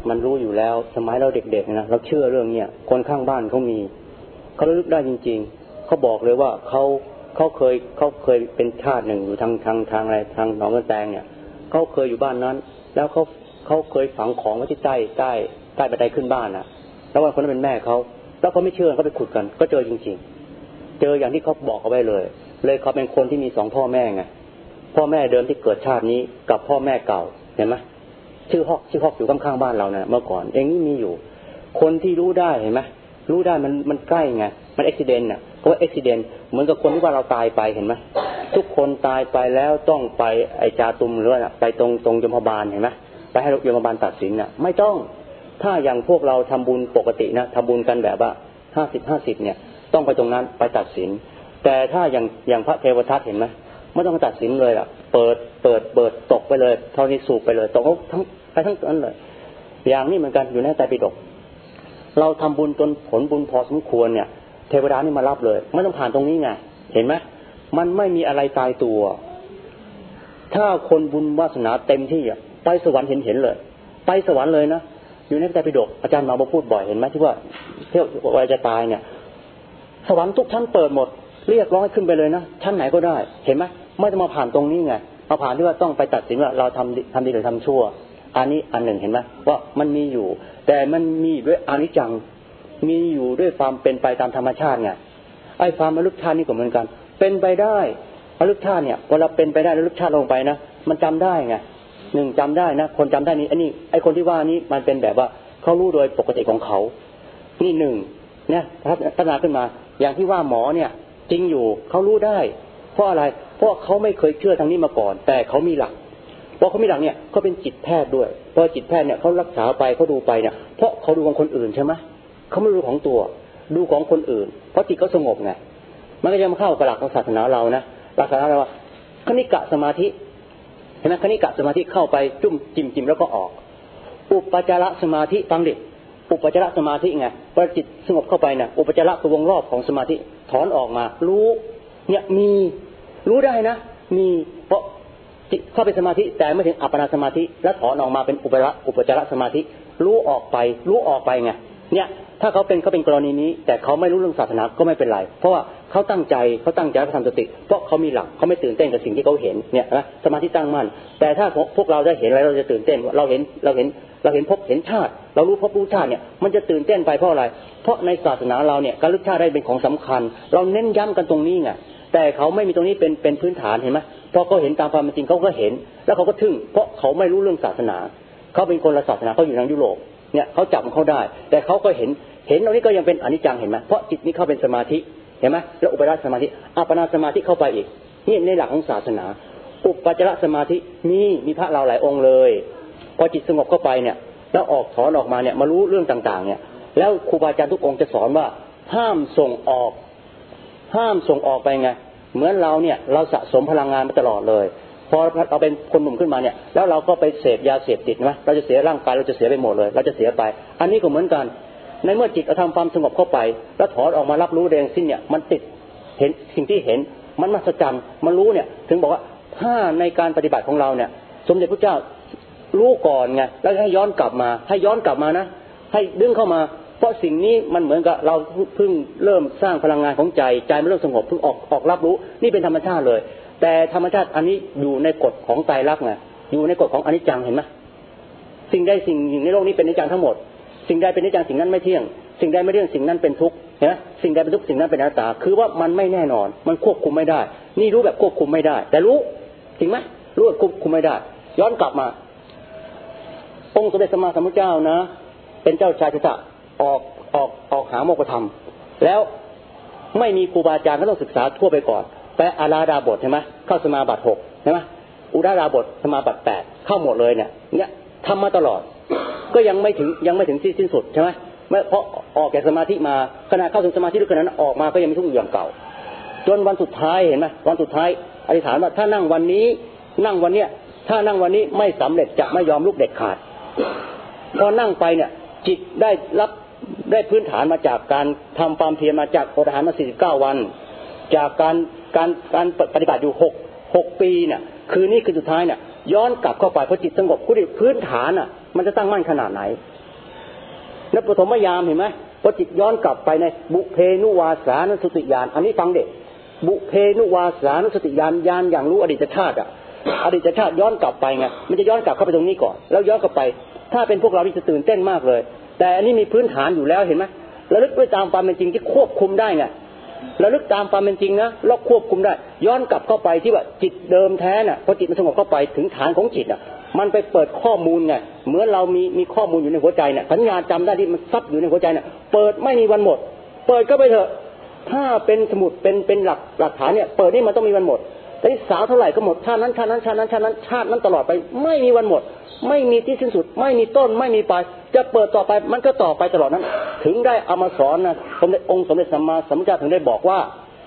มันรู้อยู่แล้วสมัยเราเด็กๆนะเราเชื่อเรื่องเนี้ยคนข้างบ้านเขามีเขาระลึกได้จริงๆเขาบอกเลยว่าเขาเคยเป็นชาติหนึ่งอยู่ทางอะไรทางหนองกระแตงเนี่ยเขาเคยอยู่บ้านนั้นแล้วเขาเคยฝังของไว้ที่ใต้บันไดขึ้นบ้านน่ะแล้ววันคนนั้นเป็นแม่เขาแล้วเขาไม่เชื่อเขาไปขุดกันก็เจอจริงๆเจออย่างที่เขาบอกเอาไว้เลยเขาเป็นคนที่มี2พ่อแม่ไงพ่อแม่เดิมที่เกิดชาตินี้กับพ่อแม่เก่าเห็นไหมชื่อฮอกอยู่ข้างๆบ้านเราเนี่ยเมื่อก่อนเองนี่มีอยู่คนที่รู้ได้เห็นไหมรู้ได้มันใกล้ไงมันอุบัติเหตุน่ะเพราะว่าอุบัติเหตุเหมือนกับคนที่ว่าเราตายไปเห็นไหมทุกคนตายไปแล้วต้องไปไอจาตุมหรือว่าไปตรงยมบาลเห็นไหมไปให้ยมบาลตัดสินน่ะไม่ต้องถ้าอย่างพวกเราทำบุญปกตินะทำบุญกันแบบว่า50เนี่ยต้องไปตรงนั้นไปตัดสินแต่ถ้าอย่างพระเทวทัตเห็นไหมไม่ต้องตัดสินเลยอ่ะเปิดตกไปเลยเท่านี้สูบไปเลยตกทั้งนั้นเลยอย่างนี้เหมือนกันอยู่ในไตรปิฎกเราทำบุญจนผลบุญพอสมควรเนี่ยเทวดานี่มารับเลยไม่ต้องผ่านตรงนี้ไงเห็นไหมมันไม่มีอะไรตายตัวถ้าคนบุญวาสนาเต็มที่อ่ะไปสวรรค์เห็นเลยไปสวรรค์เลยนะอยู่ในไตรปิฎกอาจารย์มาพูดบ่อยเห็นไหมที่ว่าเที่ยววัยจะตายเนี่ยสวรรค์ทุกชั้นเปิดหมดเรียกร้องให้ขึ้นไปเลยนะชั้นไหนก็ได้เห็นไหมไม่ต้องมาผ่านตรงนี้ไงมาผ่านที่ว่าต้องไปตัดสินว่าเราทำดีหรือทำชั่วอันนี้อันหนึ่งเห็นไหมว่ามันมีอยู่แต่มันมีด้วยอนิจจังมีอยู่ด้วยความเป็นไปตามธรรมชาติไงไอ้ความระลึกชาตินี่ก็เหมือนกันเป็นไปได้ระลึกชาติเนี่ยเวลาเป็นไปได้ระลึกชาติลงไปนะมันจำได้ไงหนึ่งจำได้นะคนจำได้นี่อันนี้ไอ้คนที่ว่านี้มันเป็นแบบว่าเขารู้โดยปกติของเขานี่หนึ่งเนี่ยพัฒนาขึ้นมาอย่างที่ว่าหมอเนี่ยจริงอยู่เขารู้ได้เพราะอะไรเพราะเขาไม่เคยเชื่อทางนี้มาก่อนแต่เขามีหลักเพราะเขามีหลักเนี่ยเขาเป็นจิตแพทย์ด้วยเพราะจิตแพทย์เนี่ยเขารักษาไปเขาดูไปเนี่ยเพราะเขาดูของคนอื่นใช่ไหมเขาไม่ดูของตัวดูของคนอื่นเพราะจิตเขาสงบไงมันก็จะมาเข้ากับหลักของศาสนาเรานะหลักศาสนาเราว่าคณิกะสมาธิเห็นไหมคณิกะสมาธิเข้าไปจุ่มจิ้มแล้วก็ออกอุปจารสมาธิฟังดิอุปจารสมาธิไงพอจิตสงบเข้าไปเนี่ยอุปจาระคือวงรอบของสมาธิถอนออกมารู้เนี่ยมีรู้ได้นะมีเพราะจิตเข้าไปสมาธิแต่ไม่ถึงอัปปนาสมาธิแล้วถอนออกมาเป็นอุปจารสมาธิรู้ออกไปไงเนี่ยถ้าเขาเป็นกรณีนี้แต่เขาไม่รู้เรื่องศาสนาก็ไม่เป็นไรเพราะว่าเขาตั้งใจเขาทำสติเพราะเขามีหลักเขาไม่ตื่นเต้นกับสิ่งที่เขาเห็นเนี่ยนะสมาธิตั้งมั่นแต่ถ้าพวกเราได้เห็นอะไรเราจะตื่นเต้นเราเห็นพบเห็นชาติเรารู้พบรู้ชาติเนี่ยมันจะตื่นเต้นไปเพราะอะไรเพราะในศาสนาเราเนี่ยการลึกชาติได้เป็นของสำคัญเราเน้นย้ำกันตรงนี้ไงแต่เขาไม่มีตรงนี้เป็นพื้นฐานเห็นไหมพอเขาเห็นตามความเป็นจริงเขาก็เห็นแล้วเขาก็ทึ่งเพราะเขาไม่รู้เรื่องศาสนาเขาเป็นคนละศาสนาเขาอยู่ทางยุโรปเนี่ยเขาจับเขาได้แต่เขาก็เห็นตรงนี้ก็ยังเป็นอนิจจังเห็นไหมเพราะจิตนี้เข้าเป็นสมาธิเห็นไหมแล้วอุปจารสมาธิอัปปนาสมาธิเข้าไปอีกนี่ในหลักของศาสนาอุปจารสมาธิมีพระเราหลายองค์เลยพอจิตสงบเข้าไปเนี่ยแล้วถอนออกมาเนี่ยมารู้เรื่องต่างๆเนี่ยแล้วครูบาอาจารย์ทุกองค์จะสอนว่าห้ามส่งออกไปไงเหมือนเราเนี่ยเราสะสมพลังงานมาตลอดเลยพอเราเป็นคนหนุ่มขึ้นมาเนี่ยแล้วเราก็ไปเสพยาเสพติดนะเราจะเสียร่างกายเราจะเสียไปหมดเลยเราจะเสียไปอันนี้ก็เหมือนกันในเมื่อจิตเราทำความสงบเข้าไปแล้วถอนออกมารับรู้แดงสิ้นเนี่ยมันติดเห็นสิ่งที่เห็นมันมหัศจรรย์มันรู้เนี่ยถึงบอกว่าถ้าในการปฏิบัติของเราเนี่ยสมเด็จพระเจ้ารู้ก่อนไงแล้วให้ย้อนกลับมานะให้ดึงเข้ามาเพราะสิ่งนี้มันเหมือนกับเราเพิ่งเริ่มสร้างพลังงานของใจมันเริ่มสงบเพิ่งออกรับรู้นี่เป็นธรรมชาติเลยแต่ธรรมชาติอันนี้อยู่ในกฎของไตรลักษณ์ไงอยู่ในกฎของอนิจจังเห็นไหมสิ่งใดสิ่งหนึ่งในโลกนี้เป็นอนิจจังทั้งหมดสิ่งใดเป็นอนิจจังสิ่งนั้นไม่เที่ยงสิ่งใดไม่เที่ยงสิ่งนั้นเป็นทุกข์เห็นไหมสิ่งใดเป็นทุกข์สิ่งนั้นเป็นอนัตตาคือว่ามันไม่แน่นอนมันควบคุมไม่ได้นี่รู้แบบควบคุมไม่ได้แต่รู้จริงไหมรู้แบบควบคุมไม่ได้ย้อนกลับมาองค์สมเด็จสัมมาสัมพุทธเจ้านะเป็นเจ้าชายสิทธัตถะออกหาโมกขธรรมแล้วไม่มีครูบาอาจารย์ก็ต้องศึกษาทั่วไปก่อนแปลอาราดาบทใช่ไหมเข้าสมาบัติ6ใช่ไหมอุดาราบทสมาบัติ8เข้าหมดเลยเนี่ยทำมาตลอดก็ยังไม่ถึงที่สิ้นสุดใช่ไหมเพราะออกจากสมาธิมาขณะเข้าถึงสมาธิด้วยกันนั้นออกมาก็ยังมีทุกข์อย่างเก่าจนวันสุดท้ายเห็นไหมวันสุดท้ายอธิษฐานว่าถ้านั่งวันนี้ถ้านั่งวันนี้ไม่สำเร็จจะไม่ยอมลุกเด็ดขาดพอนั่งไปเนี่ยจิตได้พื้นฐานมาจากการทำความเพียรมาจากอดอาหารมา49วันจากการปฏิบัติอยู่6ปีเนี่ยคือนี่คือสุดท้ายเนี่ยย้อนกลับเข้าไปพอจิตสงบพื้นฐานอ่ะมันจะตั้งมั่นขนาดไหนแล้วปฐมยามเห็นไหมพอจิตย้อนกลับไปในบุเพนุวาสานุสติญาณอันนี้ฟังเด็กบุเพนุวาสานุสติญาณญาณอย่างรู้อดีตชาติอดีตชาติย้อนกลับไปไงมันจะย้อนกลับเข้าไปตรงนี้ก่อนแล้วย้อนกลับไปถ้าเป็นพวกเราที่จะตื่นเต้นมากเลยแต่อันนี้มีพื้นฐานอยู่แล้วเห็นไหมระลึกด้วยตามความเป็นจริงที่ควบคุมได้ไงระลึกตามความเป็นจริงนะเราควบคุมได้ย้อนกลับเข้าไปที่ว่าจิตเดิมแท้น่ะพอจิตมันสงบเข้าไปถึงฐานของจิตมันไปเปิดข้อมูลไงเหมือนเรามีข้อมูลอยู่ในหัวใจเนี่ยสัญญาจำได้ที่มันซับอยู่ในหัวใจเนี่ยเปิดไม่มีวันหมดเปิดก็ไปเถอะถ้าเป็นสมุดเป็นหลักฐานเนี่ยเปิดนี่มันต้องมีวันหมดแต่สาวเท่าไหร่ก็หมดชาตินั้นชาตินั้นตลอดไปไม่มีวันหมดไม่มีที่สิ้นสุดไม่มีต้นไม่มีปลายจะเปิดต่อไปมันก็ต่อไปตลอดนั้นถึงได้เอามาสอนนะสมเด็จองค์สมเด็จสัมมาสัมพุทธเจ้าถึงได้บอกว่า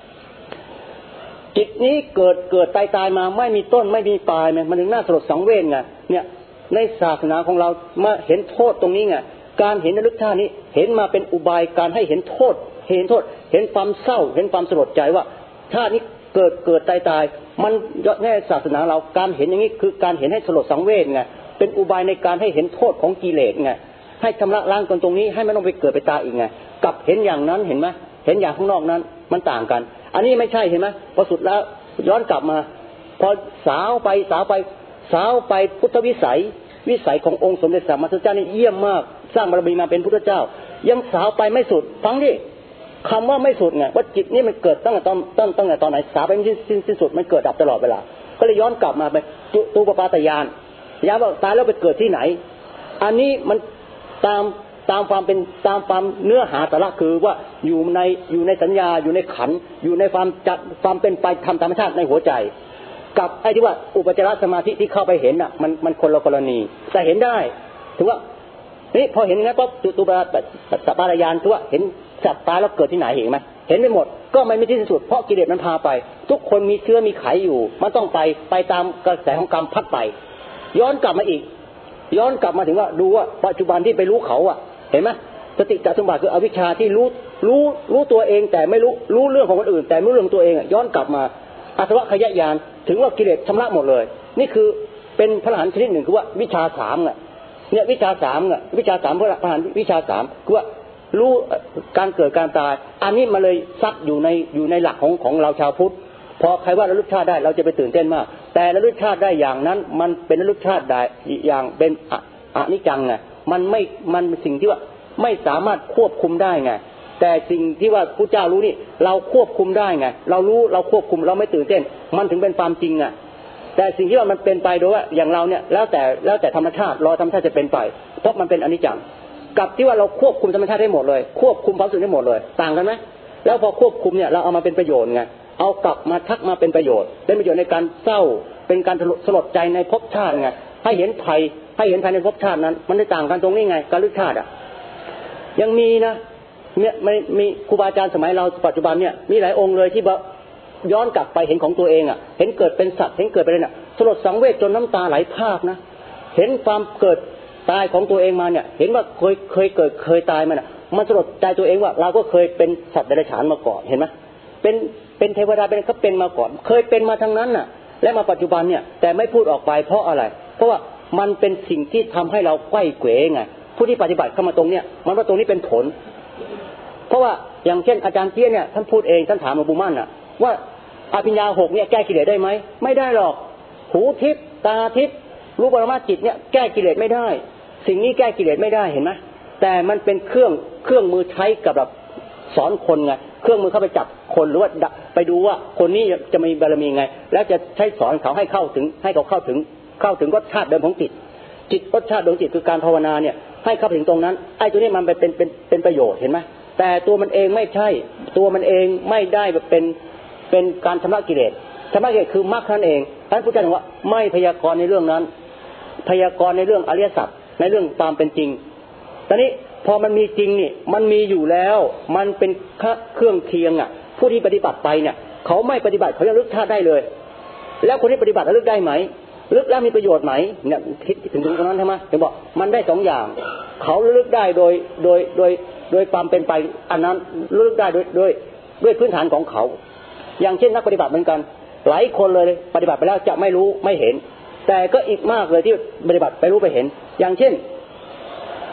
จิตนี้เกิดตายมาไม่มีต้นไม่มีปลายมันถึงน่าสลดสังเวชไงเนี่ยในศาสนาของเรามาเห็นโทษตรงนี้ไงการเห็นระลึกชาตินี้เห็นมาเป็นอุบายการให้เห็นโทษเห็นความเศร้าเห็นความสลดใจว่าชาตินี้เกิดตายมันในศาสนาเราการเห็นอย่างนี้คือการเห็นให้สลดสังเวชไงเป็นอุบายในการให้เห็นโทษของกิเลสไงให้ชำระล้างตรงนี้ให้ไม่ต้องไปเกิดไปตายอีกไงกับเห็นอย่างนั้นเห็นไหมเห็นอย่างข้างนอกนั้นมันต่างกันอันนี้ไม่ใช่เห็นไหมพอสุดแล้วย้อนกลับมาพอสาวไปพุทธวิสัยขององค์สมเด็จสัมมาสัมพุทธเจ้านี่เยี่ยมมากสร้างบารมีมาเป็นพุทธเจ้ายังสาวไปไม่สุดฟังดิคำว่าไม่สุดไงว่าจิตนี่มันเกิดตั้งแต่ตอนไหนสาวไปไม่สิ้นสุดมันเกิดดับตลอดเวลาก็เลยย้อนกลับมาไปตูปปาตญาณยามว่าตายแล้วไปเกิดที่ไหนอันนี้มันตามความเป็นตามความเนื้อหาสาระคือว่าอยู่ในสัญญาอยู่ในขันธ์อยู่ในความเป็นไปธรรมชาติในหัวใจกับไอ้ที่ว่าอุปจารสมาธิที่เข้าไปเห็นมันคนละกรณีแต่เห็นได้ถือว่านี่พอเห็นนะก็ตูปปาตญาณถือว่าเห็นสัตว์ตายแล้วเกิดที่ไหนเห็นไหมเห็นไปหมดก็ไม่ที่สุดเพราะกิเลสมันพาไปทุกคนมีเชื้อมีไขอยู่มันต้องไปตามกระแสของกรรมพัดไปย้อนกลับมาอีกย้อนกลับมาถึงว่าดูว่าปัจจุบันที่ไปรู้เขาเห็นไหมสติจักรสมบัติคืออวิชชาที่รู้ตัวเองแต่ไม่รู้เรื่องของคนอื่นแต่ไม่รู้เรื่องตัวเองย้อนกลับมาอาสวะขยะยานถึงว่ากิเลสชำระหมดเลยนี่คือเป็นพระอรหันต์ชนิดหนึ่งคือว่าวิชา3เนี่ยวิชา3วิชา3พระอรหันต์วิชา3คือว่ารู้การเกิดการตายอันนี้มาเลยซักอยู่ในหลักของเราชาวพุทธพอใครว่าระลึกชาติได้เราจะไปตื่นเต้นมากแต่ระลึกชาติได้อย่างนั้นมันเป็นระลึกชาติได้อย่างเป็นอนิจจังไงมันสิ่งที่ว่าไม่สามารถควบคุมได้ไงแต่สิ่งที่ว่าพระเจ้ารู้นี่เราควบคุมได้ไงเรารู้เราควบคุมเราไม่ตื่นเต้นมันถึงเป็นความจริงแต่สิ่งที่ว่ามันเป็นไปโดยว่าอย่างเราเนี่ยแล้วแต่ธรรมชาติรอธรรมชาติจะเป็นไปเพราะมันเป็นอนิจจังกับที่ว่าเราควบคุมธรรมชาติได้หมดเลยควบคุมความรู้สึกได้หมดเลยต่างกันไหมแล้วพอควบคุมเนี่ยเราเอามาเป็นประโยชน์ไงเอากลับมาทักมาเป็นประโยชน์ในการเศร้าเป็นการสลดใจในภพชาติไงให้เห็นภัยในภพชาตินั้นมันได้ต่างกันตรงนี้ไงการลึกชาติยังมีนะมีครูบาอาจารย์สมัยเราปัจจุบันเนี่ยมีหลายองค์เลยที่ย้อนกลับไปเห็นของตัวเองเห็นเกิดเป็นสัตว์เห็นเกิดเป็นอะไรสลดสังเวชจนน้ำตาไหลพรากนะเห็นความเกิดตายของตัวเองมาเนี่ยเห็นว่าเคยเกิดเคยตายมันสลดใจตัวเองว่าเราก็เคยเป็นสัตว์เดรัจฉานมาก่อนเห็นไหมเป็นเทวดาเป็นก็เป็นมาก่อนเคยเป็นมาทั้งนั้นและมาปัจจุบันเนี่ยแต่ไม่พูดออกไปเพราะอะไรเพราะว่ามันเป็นสิ่งที่ทำให้เราไขว้เขวไงผู้ที่ปฏิบัติเข้ามาตรงเนี้ยมันว่าตรงนี้เป็นผลเพราะว่าอย่างเช่นอาจารย์เตี้ยเนี่ยท่านพูดเองท่านถามหลวงปู่มั่นว่าอภิญญา6เนี่ยแก้กิเลสได้ไหมไม่ได้หรอกหูทิพย์ตาทิพย์รู้ปรมาจิตเนี่ยแก้กิเลสไม่ได้สิ่งนี้แก้กิเลสไม่ได้เห็นไหมแต่มันเป็นเครื่องมือใช้กับแบบสอนคนไงเครื่องมือเข้าไปจับคนหรือว่าไปดูว่าคนนี้จะมีบารมีไงแล้วจะใช้สอนเขาให้เขาเข้าถึงรสชาติเดิมของจิตรสชาติดวงจิตคือการภาวนาเนี่ยให้เข้าถึงตรงนั้นไอ้ตัวนี้มันเป็นประโยชน์เห็นไหมแต่ตัวมันเองไม่ใช่ตัวมันเองไม่ได้แบบเป็นการชำระกิเลสคือมรรคนั่นเองท่านพุทธเจ้าบอกว่าไม่พยากรณ์ในเรื่องนั้นพยากรณ์ในเรื่องอริยสัจในเรื่องความเป็นจริงตอนนี้พอมันมีจริงนี่มันมีอยู่แล้วมันเป็นเครื่องเคียงผู้ที่ปฏิบัติไปเนี่ยเขาไม่ปฏิบัติเขายังลึกชาติได้เลยแล้วคนที่ปฏิบัติลึกได้ไหมลึกแล้วมีประโยชน์ไหมเนี่ยคิดถึงตรงนั้นใช่ไหมถึงบอกมันได้2อย่างเขาลึกได้โดยความเป็นไปอันนั้นลึกได้ด้วยพื้นฐานของเขาอย่างเช่นนักปฏิบัติเหมือนกันหลายคนเลยปฏิบัติไปแล้วจะไม่รู้ไม่เห็นแต่ก็อีกมากเลยที่ปฏิบัติไปรู้ไปเห็นอย่างเช่นป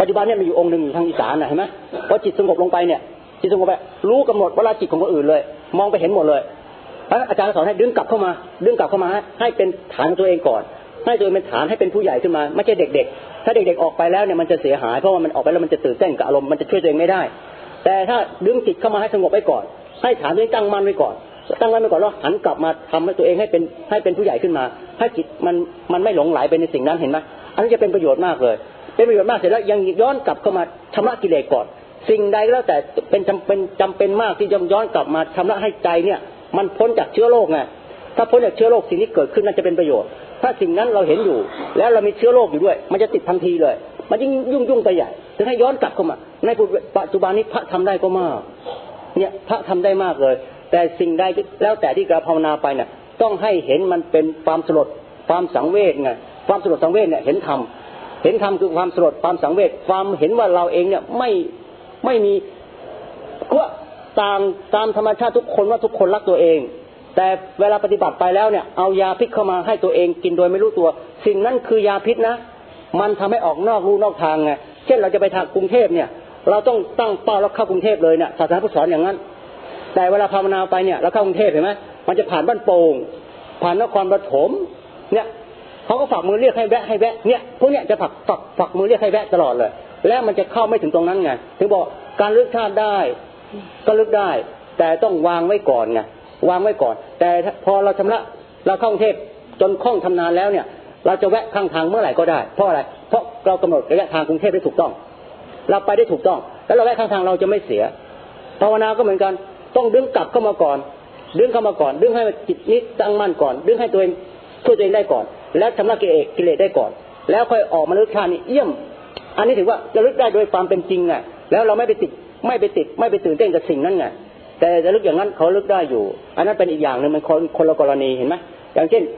จจุบันเนี่ยมีอยู่องค์หนึ่งอยู่ทางอีสานนะเห็นไหมพอจิตสงบลงไปเนี่ยจิตสงบไปรู้กำหนดเวลาจิตของคนอื่นเลยมองไปเห็นหมดเลยอาจารย์สอนให้ดึงกลับเข้ามาให้เป็นฐานของตัวเองก่อนให้ตัวเองเป็นฐานให้เป็นผู้ใหญ่ขึ้นมาไม่ใช่เด็กๆถ้าเด็กๆออกไปแล้วเนี่ยมันจะเสียหายเพราะว่ามันออกไปแล้วมันจะตื่นเต้นกับอารมณ์มันจะช่วยตัวเองไม่ได้แต่ถ้าดึงจิตเข้ามาให้สงบไว้ก่อนให้ฐานตัวเองตั้งมั่นไว้ก่อนแล้วหันกลับมาทำให้ตัวเองให้เป็นผู้ใหญ่ขึ้นมาให้จิตมันไม่หลงไหลไปในสิ่งนั้นเห็นไหมอันนี้จะเป็นประโยชน์มากเลยเป็นประโยชน์มากเสร็จแล้วยังย้อนกลับเข้ามาชำระกิเลสก่อนสิ่งใดแล้วแต่เป็นจำเป็นมากที่จะย้อนกลับมาชำระให้ใจเนี่ยมันพ้นจากเชื้อโรคไงถ้าพ้นจากเชื้อโรคสิ่งที่เกิดขึ้นน่าจะเป็นประโยชน์ถ้าสิ่งนั้นเราเห็นอยู่แล้วเรามีเชื้อโรคอยู่ด้วยมันจะติดทันทีเลยมันยิ่งยุ่งไปใหญ่ถึงให้ย้อนกลับเข้ามาในปัจจุบันนี้พระทำได้ก็มากเนี่ยพระทำได้มากเลยแต่สิ่งใดแล้วแต่ที่เราภาวนาไปเนี่ยต้องให้เห็นมันเป็นความสลดความสังเวชไงความสลดสังเวชเนี่ยเห็นธรรมคือความสลดความสังเวชความเห็นว่าเราเองเนี่ยไม่มีก็ตามธรรมชาติทุกคนว่าทุกคนรักตัวเองแต่เวลาปฏิบัติไปแล้วเนี่ยเอายาพิษเข้ามาให้ตัวเองกินโดยไม่รู้ตัวสิ่งนั้นคือยาพิษนะมันทำให้ออกนอกลู่นอกทางไงเช่นเราจะไปทางกรุงเทพเนี่ยเราต้องตั้งเป้าแล้วเข้ากรุงเทพเลยเนี่ยศาสนาพุทธสอนอย่างนั้นแต่เวลาภาวนาไปเนี่ยเราเข้ากรุงเทพเห็นไหมมันจะผ่านบ้านโป่งผ่านนครปฐมเนี่ยเขาก็ฝักมือเรียกให้แวะเนี่ยพวกเนี้ยจะฝักมือเรียกให้แวะตลอดเลยแล้วมันจะเข้าไม่ถึงตรงนั้นไงถึงบอกการลึกชาติได้ก็ลึกได้แต่ต้องวางไว้ก่อนไงวางไว้ก่อนแต่พอเราชำระเราเข้ากรุงเทพจนคล่องทำนานแล้วเนี่ยเราจะแวะข้างทางเมื่อไหร่ก็ได้เพราะอะไรเพราะเรากำหนดระยะทางกรุงเทพได้ถูกต้องเราไปได้ถูกต้องแล้วเราแวะข้างทางเราจะไม่เสียภาวนาก็เหมือนกันต้องดึงกลับเข้ามาก่อนดึงให้จิตนี้ตั้งมั่นก่อนดึงให้ตัวเองช่วยตัวเองได้ก่อนแล้วชำระกิเลสได้ก่อนแล้วค่อยออกมาลึกชาตินี้เยี่ยมอันนี้ถือว่าจะลึกได้โดยความเป็นจริงไงแล้วเราไม่ไปตื่นเต้นกับสิ่งนั้นไงแต่จะลึกอย่างนั้นเขาลึกได้อยู่อันนั้นเป็นอีกอย่างนึงมันคนละกรณีเห็นไหมอย่างเช่น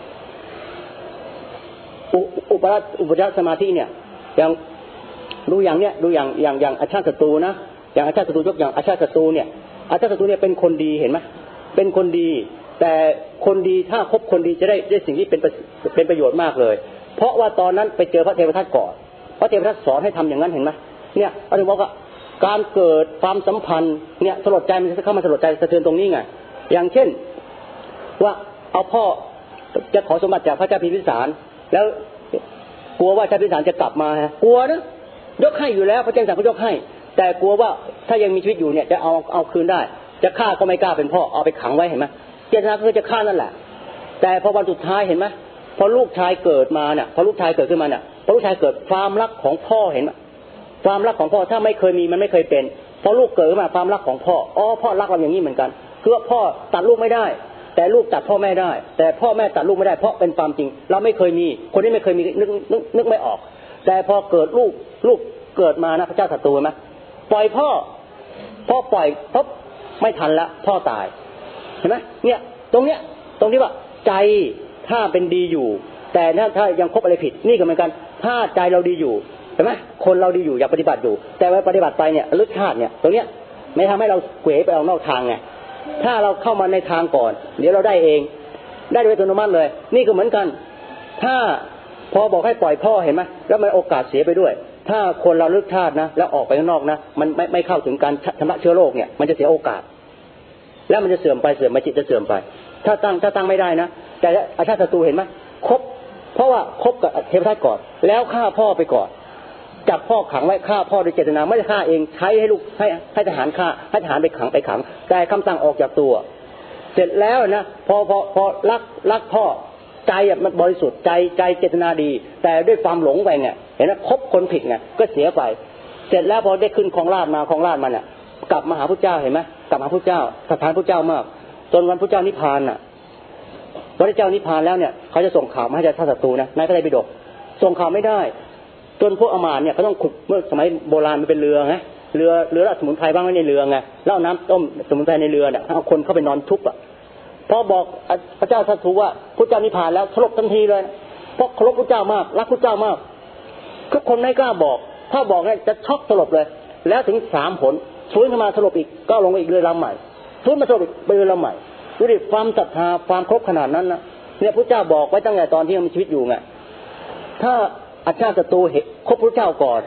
อุปจารสมาธิเนี่ยอย่างดูอย่างอาชาติศัตรูนะอย่างอาชาติศัตรูยกอย่างอาชาติศัตรูเนี่ยอาชาติศัตรูเนี่ยเป็นคนดีเห็นไหมเป็นคนดีแต่คนดีถ้าคบคนดีจะได้สิ่งที่เป็นประโยชน์มากเลยเพราะว่าตอนนั้นไปเจอพระเทวทัตก่อนพระเทวทัตสอนให้ทำอย่างนั้นเห็นไหมเนี่ยเราถึงบอกว่าการเกิดความสัมพันธ์เนี่ยสลดใจมันจะเข้ามาสลดใจสะเทือนตรงนี้ไงอย่างเช่นว่าเอาพ่อจะขอสมบัติจากพระเจ้าพิมพิสารแล้วกลัวว่าเจ้าพิมพิสารจะกลับมาฮะกลัวนะยกให้อยู่แล้วพระเจ้าพิมพิสารก็ยกให้แต่กลัวว่าถ้ายังมีชีวิตอยู่เนี่ยจะเอาคืนได้จะฆ่าก็ไม่กล้าเป็นพ่อเอาไปขังไว้เห็นไหมเจตนาคือจะฆ่านั่นแหละแต่พอวันสุดท้ายเห็นไหมพอลูกชายเกิดมาเนี่ยพอลูกชายเกิดขึ้นมาเนี่ยพอลูกชายเกิดความรักของพ่อเห็นไหมความรักของพ่อถ้าไม่เคยมีมันไม่เคยเป็นพอลูกเกิดมาความรักของพ่อพ่อรักเราอย่างนี้เหมือนกันคือว่าพ่อตัดลูกไม่ได้แต่ลูกตัดพ่อแม่ได้แต่พ่อแม่ตัดลูกไม่ได้เพราะเป็นความจริงเราไม่เคยมีคนที่ไม่เคยมีนึกไม่ออกแต่พอเกิดลูกเกิดมานะพระเจ้าศัตรูไหมปล่อยพ่อปล่อยปุ๊บไม่ทันละพ่อตายเห็นไหมเนี่ยตรงที่ว่าใจถ้าเป็นดีอยู่แต่ถ้ายังคบอะไรผิดนี่ก็เหมือนกันถ้าใจเราดีอยู่เห็นไหมคนเราดีอยู่อยากปฏิบัติอยู่แต่ว่าปฏิบัติไปเนี่ยลึกชาติเนี่ยตรงเนี้ยไม่ทำให้เราเขวไปออกนอกทางไงถ้าเราเข้ามาในทางก่อนเดี๋ยวเราได้เองได้โดยอัตโนมัติเลยนี่ก็เหมือนกันถ้าพอบอกให้ปล่อยพ่อเห็นไหมแล้วมันโอกาสเสียไปด้วยถ้าคนเราลึกชาตินะแล้วออกไปข้างนอกนะมันไม่เข้าถึงการชำระเชื้อโรคเนี่ยมันจะเสียโอกาสแล้วมันจะเสื่อมไปจิตจะเสื่อมไปถ้าตั้งไม่ได้นะแต่อาชาติศัตรูเห็นไหมคบเพราะว่าคบกับเทวทัตก่อนแล้วฆ่าพ่อไปก่อนจับพ่อขังไว้ฆ่าพ่อโดยเจตนาไม่ได้ฆ่าเองใช้ให้ลูกให้ทหารฆ่าให้ทหารไปขังแต่คำสั่งออกจากตัวเสร็จแล้วนะพอรักพ่อใจมันบริสุทธิ์ใจเจตนาดีแต่ด้วยความหลงไปไงเห็นไหมคบคนผิดไงก็เสียไปเสร็จแล้วพอได้ขึ้นครองราชมาเนี่ยกลับมาหาพระเจ้าเห็นไหมกลับมาพระเจ้าสถานพระเจ้ามากจนวันพระเจ้านิพพานน่ะพระเจ้านิพพานแล้วเนี่ยเขาจะส่งข่าวมาให้เจ้าศัตรูนะในพระไตรปิฎกส่งข่าวไม่ได้จนพวกอมาตย์เนี่ยเขาต้องขุดเมื่อสมัยโบราณมันเป็นเรือไงเรือสมุนไพรบ้างไว้ในเรือไงแล้วน้ำต้มสมุนไพรในเรือเนี่ยเอาคนเข้าไปนอนทุบอ่ะพอบอกพระเจ้าศัตรูว่าพระเจ้านิพพานแล้วสลบทันทีเลยเพราะเคารพพระเจ้ามากรักพระเจ้ามากทุกคนไม่กล้าบอกถ้าบอกเนี่ยจะช็อกสลบเลยแล้วถึง3 หนฟื้นขึ้นมาสลบอีกก็ลงอีกเรือลำใหม่ฟื้นมาสลบอีกเรือลำใหม่ดูดิความศรัทธาความครบขนาดนั้นนะเนี่ยพระเจ้าบอกไว้ตั้งแต่ตอนที่ยังมีชีวิตอยู่ไงถ้าอาชาติศัตรูคบพระเจ้าก่อน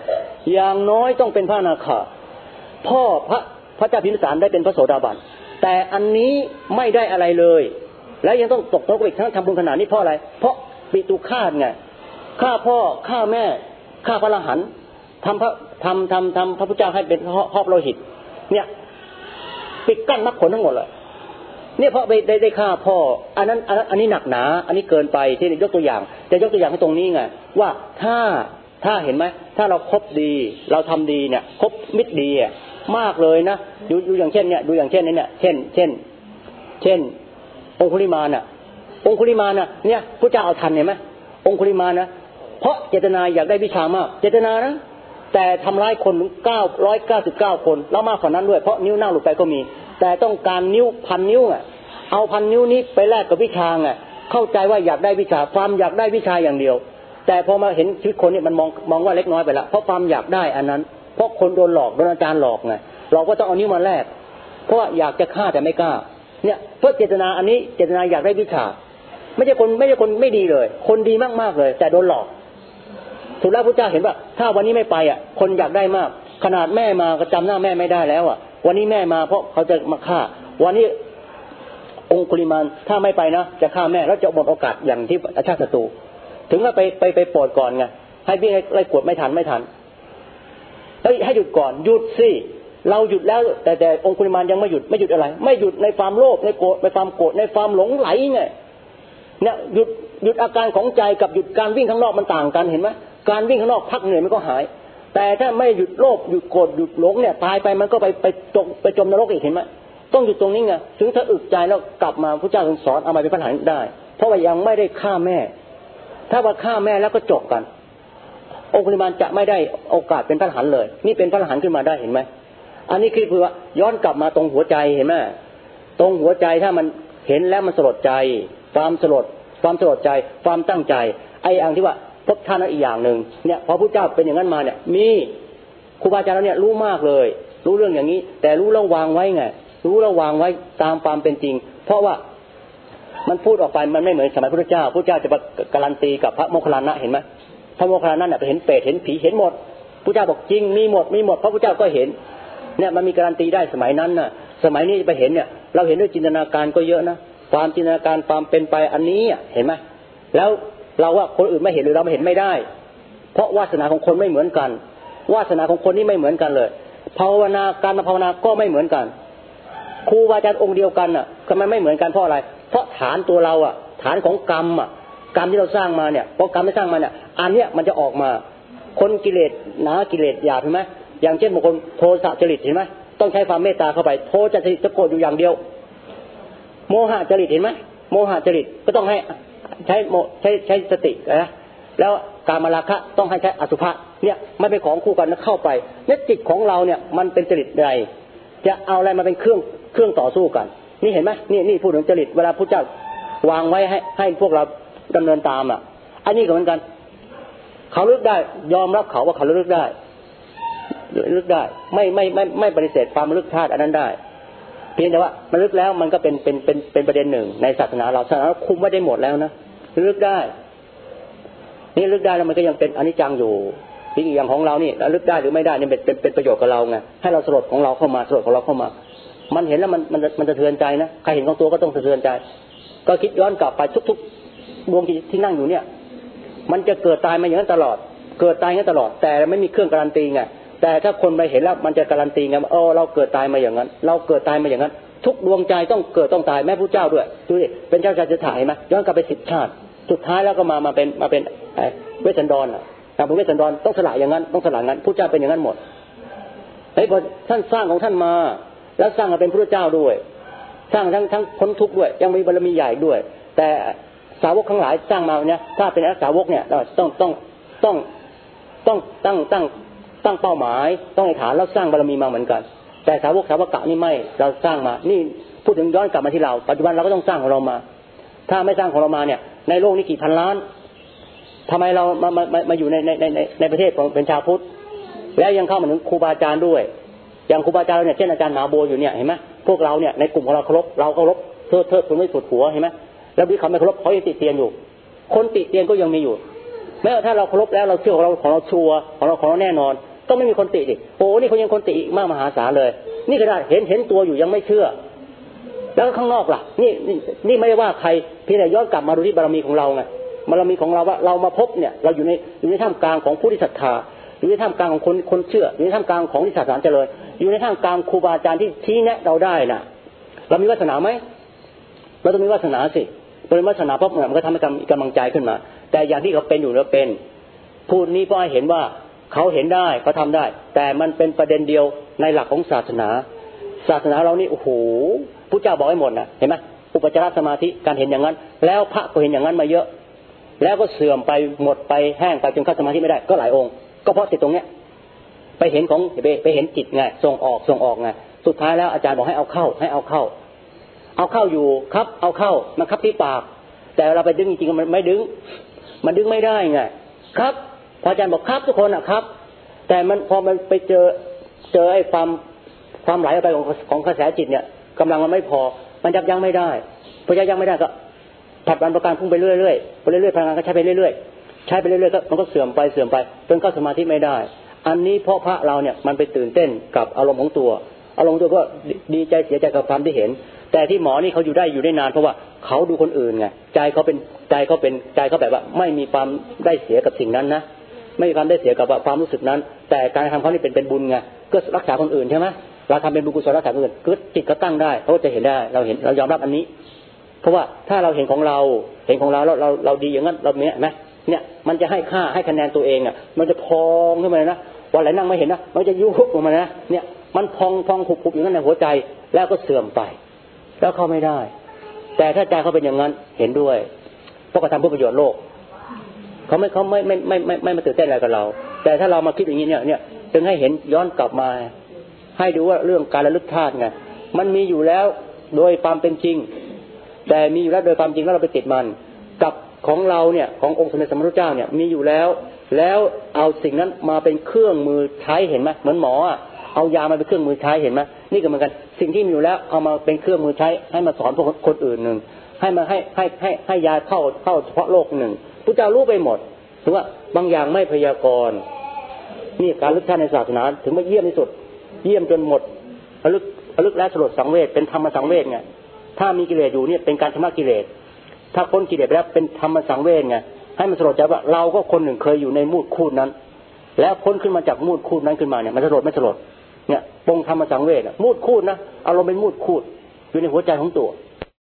อย่างน้อยต้องเป็นพระอนาคาพ่อพระเจ้าพิมพิสารได้เป็นพระโสดาบันแต่อันนี้ไม่ได้อะไรเลยและยังต้องตกนรกอีกทั้งทำบุญขนาดนี้เพราะอะไรเพราะปิตุฆาตไงฆ่าพ่อฆ่าแม่ฆ่าพระอรหันต์ทำพระพุทธเจ้าให้เป็นหอบโลหิตเนี่ยปิดกั้นมรรคผลทั้งหมดเลยเนี่ยเพราะได้ฆ่าพ่ออันนี้หนักหนาอันนี้เกินไปที่ยกตัวอย่างจะยกตัวอย่างให้ตรงนี้ไงว่าถ้าเห็นไหมถ้าเราคบดีเราทำดีเนี่ยคบมิตรดีมากเลยนะดูอย่างเช่นเนี่ยดูอย่างเช่นนี้เนี่ยเช่นองคุลิมานน่ะเนี่ยพระเจ้าเอาทันเห็นไหมองคุลิมานนะเพราะเจตนาอยากได้วิชามากเจตนานะแต่ทำร้ายคนถึง999คนแล้วมากกว่านั้นด้วยเพราะนิ้วหน้าหลุดไปก็มีแต่ต้องการนิ้วพันนิ้วเอาพันนิ้วนี้ไปแลกกับวิชาเข้าใจว่าอยากได้วิชาความอยากได้วิชาอย่างเดียวแต่พอมาเห็นชีวิตคนเนี่ยมันมองว่าเล็กน้อยไปละเพราะความอยากได้อันนั้นเพราะคนโดนหลอกโดนอาจารย์หลอกไงเราก็ต้องเอานิ้วมาแลกเพราะว่าอยากจะฆ่าแต่ไม่กล้าเนี่ยเพราะเจตนาอันนี้เจตนาอยากได้วิชาไม่ใช่คนไม่ดีเลยคนดีมากๆเลยแต่โดนหลอกสุดแล้วพระเจ้าเห็นว่าถ้าวันนี้ไม่ไปคนอยากได้มากขนาดแม่มาก็จำหน้าแม่ไม่ได้แล้ววันนี้แม่มาเพราะเขาจะมาฆ่าวันนี้องคุลิมานถ้าไม่ไปนะจะฆ่าแม่แล้วจะหมดโอกาสอย่างที่อาชาติศัตรูถึงว่าไปโปรดก่อนไงให้วิ่งไล่กดไม่ทันให้หยุดก่อนหยุดสิเราหยุดแล้วแต่องคุลิมานยังไม่หยุดอะไรไม่หยุดในความโลภในโกรธในความโกรธในความหลงไหลไงเนี่ยหยุดอาการของใจกับหยุดการวิ่งข้างนอกมันต่างกันเห็นไหมการวิ่งข้างนอกพักเหนื่อยมันก็หายแต่ถ้าไม่หยุดโลภหยุดโกรธหยุดหลงเนี่ยตายไปมันก็ไปจมนรกอีกเห็นไหมต้องหยุดตรงนี้ไงถึงถ้าอึดใจแล้วกลับมาพระเจ้าสอนเอามาเป็นปัญหาได้เพราะว่ายังไม่ได้ฆ่าแม่ถ้าว่าฆ่าแม่แล้วก็จบกันองคุลิมานจะไม่ได้โอกาสเป็นพระอรหันต์เลยนี่เป็นพระอรหันต์ขึ้นมาได้เห็นไหมอันนี้คือว่าย้อนกลับมาตรงหัวใจเห็นไหมตรงหัวใจถ้ามันเห็นแล้วมันสลดใจความสลดใจความตั้งใจไอ้อันที่ว่าพบท่านนั้นอีกอย่างหนึ่งเนี่ยพอพระเจ้าเป็นอย่างนั้นมาเนี่ยมีครูบาอาจารย์เราเนี่ยรู้มากเลยรู้เรื่องอย่างนี้แต่รู้แล้ววางไว้ไงรู้แล้ววางไว้ตามความเป็นจริงเพราะว่ามันพูดออกไปมันไม่เหมือนสมัยพระเจ้าจะการันตีกับพระโมคคัลลานะเห็นไหมพระโมคคัลลานะเนี่ยไปเห็นเปรตเห็นผีเห็นหมดพระเจ้าบอกจริงมีหมดเพราะพระเจ้าก็เห็นเนี่ยมันมีการันตีได้สมัยนั้นน่ะสมัยนี้ไปเห็นเนี่ยเราเห็นด้วยจินตนาการก็เยอะนะความจินตนาการความเป็นไปอันนี้เห็นไหมแล้วเราว่าคนอื่นไม่เห็นหรือเราไม่เห็นไม่ได้เพราะวาสนาของคนไม่เหมือนกันวาสนาของคนนี่ไม่เหมือนกันเลยภาวนาการมาภาวนาก็ไม่เหมือนกันครูบาอาจารย์องค์เดียวกันทำไมไม่เหมือนกันเพราะอะไรเพราะฐานตัวเราฐานของกรรมกรรมที่เราสร้างมาเนี่ยเพราะกรรมที่สร้างมาเนี่ยอันเนี้ยมันจะออกมาคนกิเลสหนากิเลสหยาบเห็นไหมอย่างเช่นบางคนโทสะจริตเห็นไหมต้องใช้ความเมตตาเข้าไปโทจะจริตจะโกรธอยู่อย่างเดียวโมหะจริตเห็นไหมโมหะจริตก็ต้องให้ใช้สตินะแล้วกามราคะต้องให้ใช้อสุภะเนี่ยไม่เป็นของคู่กันนะเข้าไปเนี่ยจิตของเราเนี่ยมันเป็นจริตใดจะเอาอะไรมาเป็นเครื่องต่อสู้กันนี่เห็นไหมนี่พูดถึงจริตเวลาพระเจ้าวางไว้ให้พวกเราดำเนินตามอันนี้ก็เหมือนกันเขาลึกได้ยอมรับเขาว่าเขาลึกได้ไม่ปฏิเสธความลึกธาตุอันนั้นได้เพียงแต่ว่ามันลึกแล้วมันก็เป็นประเด็นหนึ่งในศาสนาเราคุมไม่ได้หมดแล้วนะลึกได้นี่ลึกได้แล้วมันก็ยังเป็นอนิจจังอยู่ที่อย่างของเรานี่ลึกได้หรือไม่ได้นี่เป็นประโยชน์กับเราไงให้เราสลดของเราเข้ามามันเห็นแล้วมันสะเทือนใจนะใครเห็นของตัวก็ต้องสะเทือนใจก็คิดย้อนกลับไปทุกๆดวงจิตที่นั่งอยู่เนี่ยมันจะเกิดตายมาอย่างนั้นตลอดแต่ไม่มีเครื่องการันตีไงแต่ถ้าคนไปเห็นแล้วมันจะการันตีไงเราเกิดตายมาอย่างนั้นทุกดวงใจต้องเกิดต้องตายแม้พระเจ้าด้วยดูดิเป็นเจ้าชายสิทธัตถะเห็นไหมย้อนกลับไป10 ชาติสุดท้ายแล้วก็มาเป็นเวสสันดรการเป็นเวสสันดรต้องสละอย่างนั้นพระเจ้าเป็นอย่างนั้นหมดพอท่านสร้างของท่านมาแล้วสร้างมาเป็นพระเจ้าด้วยสร้างทั้งพ้นทุกข์ด้วยยังมีบารมีใหญ่ด้วยแต่สาวกทั้งหลายสร้างมาเนี่ยถ้าเป็นสาวกเนี่ยต้องตั้งเป้าหมายต้องให้ฐานแล้วสร้างบารมีมาเหมือนกันแต่สาวกกะนี่ไม่เราสร้างมานี่พูดถึงย้อนกลับมาที่เราปัจจุบันเราก็ต้องสร้างของเรามาถ้าไม่สร้างของเรามาเนี่ยในโลกนี้กี่พันล้านทำไมเรามาอยู่ในประเทศเป็นชาวพุทธแล้วยังเข้ามาถึงครูบาอาจารย์ด้วยอย่างครูบาอาจารย์เนี่ยเช่นอาจารย์มหาโบอยู่เนี่ยเห็นไหมพวกเราเนี่ยในกลุ่มของเราเคารพเทิดทูนไม่สุดหัวเห็นไหมแล้วที่เขาไม่เคารพเขายังติเตียนอยู่คนติเตียนก็ยังมีอยู่แม้ถ้าเราเคารพแล้วเราเชื่อของเราชัวร์ของเราแน่นอนก็ไม่มีคนติดิโอ้นี่เขายังคนติอีกมากมหาศาลเลยนี่ขนาดเห็นตัวอยู่ยังไม่เชื่อแล้วข้างนอกล่ะนี่ไม่ได้ว่าใครเพียงแต่ย้อนกลับมาดูที่บารมีของเราไงบารมีของเราว่าเรามาพบเนี่ยเราอยู่ในท่ามกลางของผู้ที่ศรัทธาอยู่ในท่ามกลางของคนเชื่ออยู่ในท่ามกลางของที่ศาสนาเจริญอยู่ในท่ามกลางครูบาอาจารย์ที่ชี้แนะเราได้น่ะเรามีวาสนาไหมเราต้องมีวาสนาสิเป็นวาสนาเพราะมันก็ทำให้กำลังใจขึ้นมาแต่อย่างที่เขาเป็นอยู่แล้วเป็นพูดนี้เพราะให้เห็นว่าเขาเห็นได้เขาทำได้แต่มันเป็นประเด็นเดียวในหลักของศาสนาเรานี่โอ้โหพุทธเจ้าบอกให้หมดนะเห็นไหมอุปจารสมาธิการเห็นอย่างนั้นแล้วพระก็เห็นอย่างนั้นมาเยอะแล้วก็เสื่อมไปหมดไปแห้งไปจนเข้าสมาธิไม่ได้ก็หลายองค์ก็เพราะติดตรงเนี้ยไปเห็นของไปเห็นจิตไงส่งออกไงสุดท้ายแล้วอาจารย์บอกให้เอาเข้าอยู่ครับเอาเข้ามันคับที่ปากแต่เราไปดึงจริงๆมันไม่ดึงไม่ได้ไงครับพระอาจารย์บอกครับทุกคนอ่ะครับแต่มันพอมันไปเจอไอ้ความไหลออกไปของกระแสจิตเนี่ยกำลังมันไม่พอมันยับยั้งไม่ได้พอยับยั้งไม่ได้ก็ผัดวันประการพุ่งไปเรื่อยพลังงานก็ใช้ไปเรื่อยก็มันก็เสื่อมไปจนเข้าสมาธิไม่ได้อันนี้เพราะพระเราเนี่ยมันไปตื่นเต้นกับอารมณ์ของตัวก็ดีใจเสียใจกับความที่เห็นแต่ที่หมอนี่เขาอยู่ได้นานเพราะว่าเขาดูคนอื่นไงใจเขาแบบว่าไม่มีความได้เสียกับสิ่งนั้นนะไม่มีความได้เสียกับความรู้สึกนั้นแต่การทำเขานี่เป็นบุญไงก็รักษาคนอื่นใช่ไหมเราทำเป็นบุญกุศลรักษาคนอื่นคือจิตก็ตั้งได้เขาจะเห็นได้เรายอมรับอันนี้เพราะว่าถ้าเราเห็นของเราแล้วเราดีอย่างนั้นเราเนี่ยมันจะให้คะแนนตัวเองอ่ะมันจะพองขึ้นมานะวันไหนนั่งไม่เห็นนะมันจะยุบออกมานะเนี่ยมันพองขุบๆอย่างนั้นในหัวใจแล้วก็เสื่อมไปแล้วเข้าไม่ได้แต่ถ้าใจเขาเป็นอย่างนั้นเห็นด้วยเพราะเขาทำเพื่อประโยชน์โลกเขาไม่มาตื่นเต้นอะไรกับเราแต่ถ้าเรามาคิดอย่างนี้เนี่ยจึงให้เห็นย้อนกลับมาให้ดูว่าเรื่องการระลึกธาตุไงมันมีอยู่แล้วโดยความเป็นจริงแต่มีอยู่แล้วโดยความจริงแล้วเราไปติดมันกับของเราเนี่ยขององค์สมเด็จสัมมาสัมพุทธเจ้าเนี่ยมีอยู่แล้วเอาสิ่งนั้นมาเป็นเครื่องมือใช้เห็นไหมเหมือนหมอเอายามาเป็นเครื่องมือใช้เห็นไหมนี่ก็เหมือนกันสิ่งที่มีอยู่แล้วเอามาเป็นเครื่องมือใช้ให้มาสอนพวกคนอื่นหนึ่งให้มาให้ยาเข้าเฉพาะโรคหนึ่งพระเจ้ารู้ไปหมดถึงว่าบางอย่างไม่พยากรณ์นี่การลึกท่านในศาสนาถึงว่าเยี่ยมที่สุดเยี่ยมจนหมดระลึกและสลดสังเวชเป็นธรรมสังเวชไงถ้ามีกิเลสอยู่เนี่ยเป็นการชำระกิเลสถ้าพ้นกิเลสไปแล้วเป็นธรรมสังเวชไงให้มันสลดใจว่าเราก็คนหนึ่งเคยอยู่ในมูดคูดนั้นแล้วพ้นขึ้นมาจากมูดคูดนั้นขึ้นมาเนี่ยมันสลดไม่สลดเนี่ยปงธรรมสังเวชมูดคูดนะอารมณ์เป็นมูดคูดอยู่ในหัวใจของตัว